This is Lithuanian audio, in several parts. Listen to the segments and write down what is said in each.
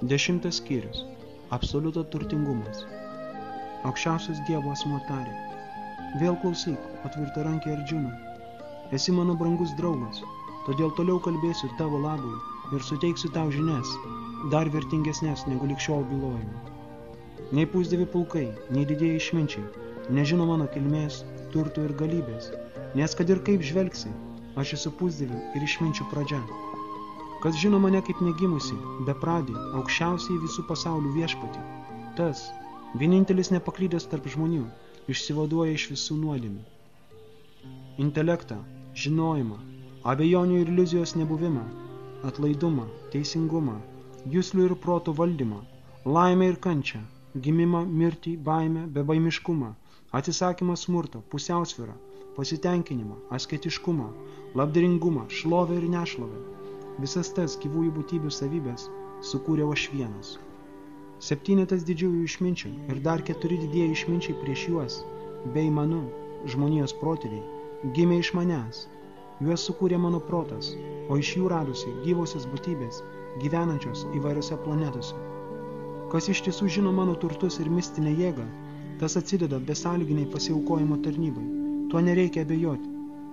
10 skyrius. Absoliuto turtingumas. Aukščiausias Dievo asmuo tarė: Vėl klausyk, patvirtarankė Ardžuna. Esi mano brangus draugas, todėl toliau kalbėsiu tavo labui ir suteiksiu tau žinias, dar vertingesnės negu ligšiol bylojimų. Nei pusdievių pulkai, nei didieji išminčiai nežino mano kilmės, turtų ir galybės, nes kad ir kaip žvelgsi, aš esu pusdievių ir išminčių pradžia. Kas žino mane kaip negimusi, bepradį, aukščiausiai visų pasaulių viešpatį, tas, vienintelis nepaklydęs tarp žmonių, išsivaduoja iš visų nuodėmių. Intelektą, žinojimą, abejonių ir iliuzijos nebuvimą, atlaidumą, teisingumą, juslių ir proto valdymą, laimę ir kančią, gimimą, mirtį, baimę, bebaimiškumą, atsisakymą smurto, pusiausvyrą, pasitenkinimą, asketiškumą, labdaringumą, šlovę ir nešlovę. Visas tas gyvųjų būtybių savybės sukūrė aš vienas. 7 didžiųjų išminčių ir dar 4 didieji išminčiai prieš juos, bei manu, žmonijos protėviai, gimė iš manęs. Juos sukūrė mano protas, o iš jų radusi gyvosios būtybės, gyvenančios įvairiose planetose. Kas iš tiesų žino mano turtus ir mistinę jėgą, tas atsideda besąlyginiai pasiaukojimo tarnybai. Tuo nereikia abejoti.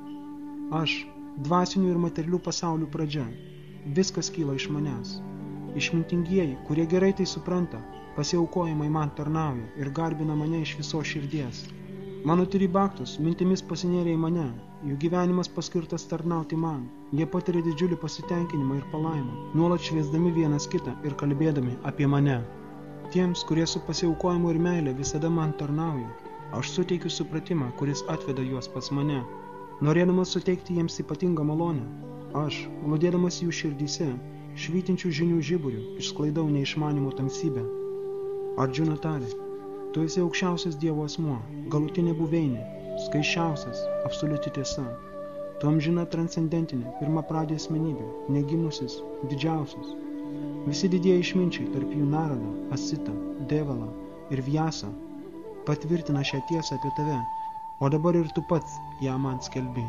Aš, dvasinių ir materialių pasaulių pradžia, viskas kyla iš manęs. Išmintingieji, kurie gerai tai supranta, pasiaukojimai man tarnauja ir garbina mane iš visos širdies. Mano tirybaktus mintimis pasinėrė į mane, jų gyvenimas paskirtas tarnauti man. Jie patiria didžiulį pasitenkinimą ir palaimą, nuolat šviesdami vienas kitą ir kalbėdami apie mane. Tiems, kurie su pasiaukojimu ir meile visada man tarnauja, aš suteikiu supratimą, kuris atveda juos pas mane. Norėdamas suteikti jiems ypatingą malonę, aš, glūdėdamas jų širdyse, švytinčių žinių žiburių, išsklaidau neišmanimo tamsybę. Ardžuna tarė: Tu esi aukščiausias Dievo asmuo, galutinė buveinė, skaisčiausias, absoliuti tiesa. Tu amžina transcendentinė, pirmapradė asmenybė, negimusis, didžiausias. Visi didieji išminčiai, tarp jų Narada, Asita, Devala ir Vyasa, patvirtina šią tiesą apie tave, o dabar ir tu pats ją man skelbi.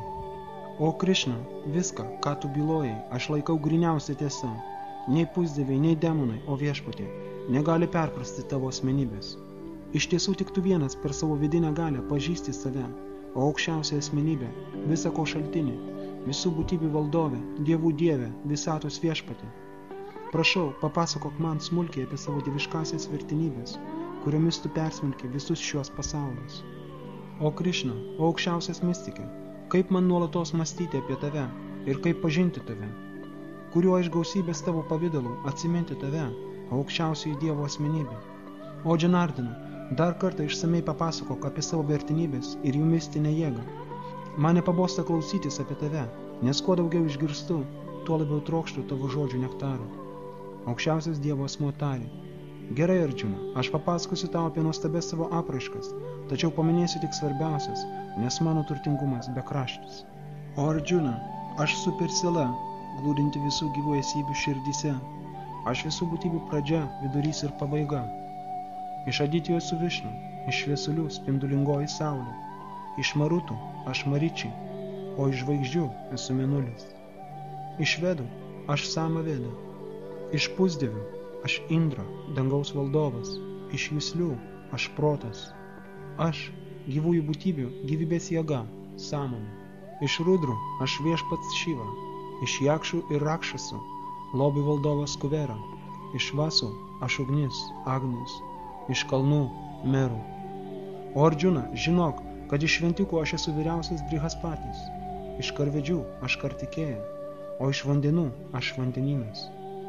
O Krišna, viską, ką tu bylojai, aš laikau gryniausia tiesa. Nei pusdieviai, nei demonai, o viešpatie, negali perprasti tavo asmenybės. Iš tiesų tik tu vienas per savo vidinę galią pažįsti save, o aukščiausia asmenybė, visa ko šaltinį, visų būtybių valdovė, dievų dievė, visatos viešpatė. Prašau, papasakok man smulkiai apie savo dieviškasias vertinybės, kuriomis tu persmelki visus šiuos pasaulius. O Krišna, o aukščiausias mistikė, kaip man nuolatos mąstyti apie tave ir kaip pažinti tave, kuriuo iš gausybės tavo pavydalų atsiminti tave, aukščiausiai Dievo asmenybė. O Džanardana, dar kartą išsamei papasakok apie savo vertinybės ir jų mistinę jėgą. Man nepabosta klausytis apie tave, nes kuo daugiau išgirstu, tuo labiau trokštu tavo žodžių nektaro. Aukščiausias Dievo asmuo tarė: Gerai, Ardžuna, aš papasakosiu tau apie nuostabės savo apraiškas, tačiau paminėsiu tik svarbiausias, nes mano turtingumas bekraštis. O Ardžuna, aš super siela, glūdinti visų gyvų esybių širdyse. Aš visų būtybių pradžia, vidurys ir pabaiga. Iš Aditijos esu Višnu, iš šviesulių spindulingoji saulė. Iš Marutų aš Maričiai, o iš žvaigždžių esu Mėnulis. Iš Vedų aš Samaveda. Iš pusdievių aš Indra, dangaus valdovas. Iš juslių aš Protas. Aš, gyvųjų būtybių, gyvybės jėga, sąmonė. Iš Rudrų aš viešpats Šiva. Iš Jakšų ir Rakšasų, lobių valdovas Kuvera. Iš Vasų aš ugnis, Agnis. Iš kalnų Merų. O Ardžuna, žinok, kad iš šventikų aš esu vyriausias Brihaspatis. Iš karvedžių aš Kartikėja, o iš vandenų aš Vandenynas.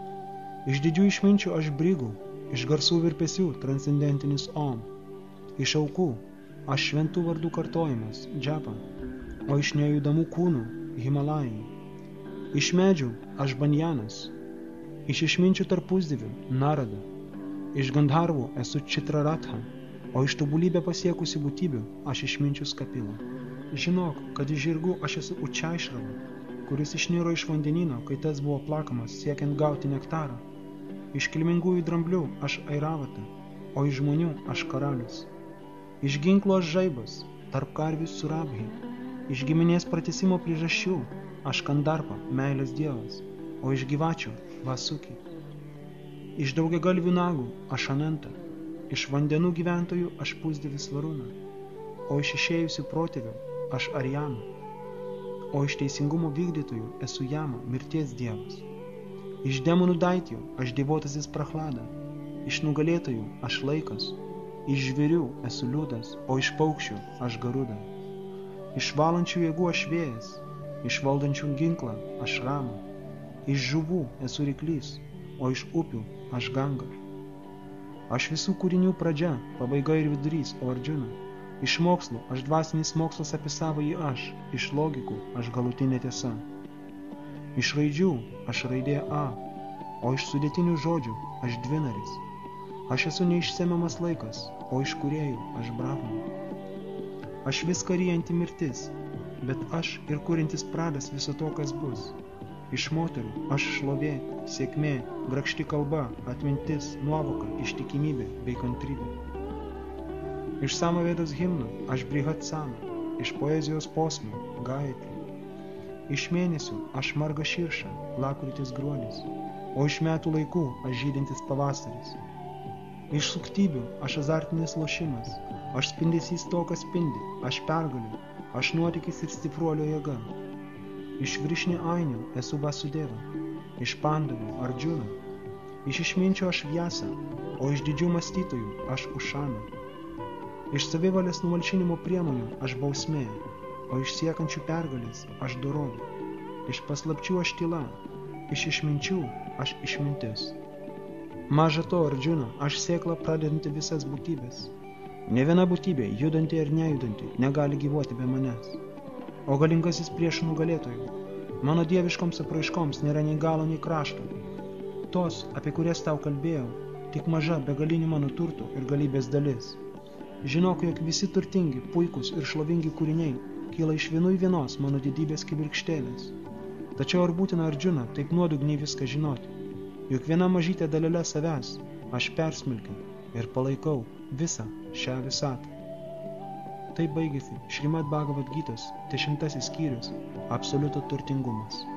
Iš didžių išminčių aš Brigų, iš garsų virpesių transcendentinis Om. Iš aukų aš šventų vardų kartojimas, Džapa, o iš nejudamų kūnų Himalajai. Iš medžių aš Banjanas, iš išminčių tarp pusdievių Narada. Iš Gandharvų esu Čitraratha, o iš tobulybę pasiekusių būtybių aš išminčius Kapila. Žinok, kad iš žirgų aš esu Učaišrava, kuris išniro iš vandenyno, kai tas buvo plakamas siekiant gauti nektarą. Iš kilmingųjų dramblių aš Airavata, o iš žmonių aš karalius. Iš ginklo aš Žaibas, tarp karvių Surabhi. Iš giminės pratęsimo priežasčių aš Kandarpa, meilės dievas, o iš gyvačių Vasuki. Iš daugiagalvių nagų aš Ananta, iš vandenų gyventojų aš pusdievis Varuna, o iš išėjusių protėvių aš Ariana, o iš teisingumo vykdytojų esu Jama, mirties dievas. Iš demonų daitijų aš dievotasis Prachlada, iš nugalėtojų aš Laikas, iš žvėrių esu Liudas, o iš paukščių aš Garuda. Iš valančių jėgų aš Vėjas, iš valdančių ginklą aš Rama, iš žuvų esu Ryklys, o iš upių aš Ganga. Aš visų kūrinių pradžia, pabaiga ir vidurys, o Arjuna. Iš mokslų aš dvasinis mokslas apie savąjį aš, iš logikų aš galutinė tiesa. Iš raidžių aš raidė A, o iš sudėtinių žodžių aš dvinaris. Aš esu neišsemiamas laikas, o iš kūrėjų aš Brahma. Aš viską ryjanti mirtis, bet aš ir kuriantis pradas viso to, kas bus. Iš moterų aš šlovė, sėkmė, grakšti kalba, atmintis, nuovoka, ištikimybė bei kantrybė. Iš Samavedos himnų aš Brihat Sama, iš poezijos posmų Gayatri. Iš mėnesių aš Marga Širša, lapkritis gruodis, o iš metų laikų aš žydintis pavasaris. Iš suktybių aš azartinis lošimas, aš spindesys to, kas spindi, aš pergalė, aš nuotykis ir stipruolio jėga. Iš Vrišni Ainių esu Vasudeva, iš Pandavų Arjuna, iš išminčio aš Vyasa, o iš didžių mąstytojų aš Ušana. Iš savivalės numalšinimo priemonių aš bausmė, o iš siekančių pergalės aš dorovė. Iš paslapčių aš tyla, iš išminčių aš išmintis. Maža to, Arjuna, aš sėkla pradedanti visas būtybės. Ne viena būtybė, judanti ir nejudanti, negali gyvuoti be manęs. O galingasis priešų nugalėtojų, mano dieviškoms apraiškoms nėra nei galo, nei krašto. Tos, apie kurias tau kalbėjau, tik maža begalinių mano turtų ir galybės dalis. Žinok, jog visi turtingi, puikūs ir šlovingi kūriniai kyla iš vienos mano didybės kibirkštėlės. Tačiau ar būtina, Arjuna, taip nuodugniai viską žinoti, juk viena mažytė dalelė savęs aš persmelkiu ir palaikau visą šią visatą. Taip baigėsi Šrimad Bhagavad Gytos 10 skyrius Absoliuto turtingumas.